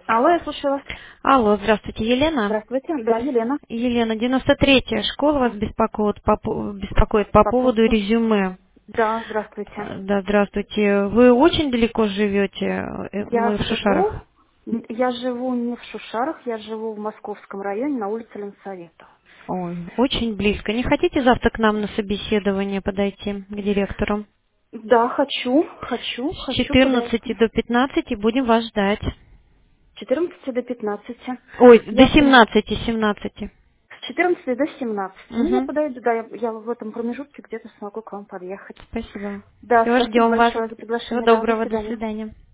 Алло, я слушаю вас. Алло, здравствуйте, Елена. Здравствуйте. Да, Елена. Елена, 93-я школа вас беспокоит по По поводу поводу... резюме. Да, здравствуйте. Да, здравствуйте. Вы очень далеко живете? Я Мы в живу... Шушарах. Я живу не в Шушарах, я живу в Московском районе на улице Ленсовета. Ой, очень близко. Не хотите завтра к нам на собеседование подойти, к директору? Да, хочу, С хочу подойти. 14 до 15 будем вас ждать. С 14 до 15. Ой, до Я при... 17. С 14 до 17. Ну, я Угу. подойду, да, я в этом промежутке где-то смогу к вам подъехать. Спасибо. Да, Все, спасибо ждем вас. большое за Всего приглашение. Да, до доброго, до свидания. свидания.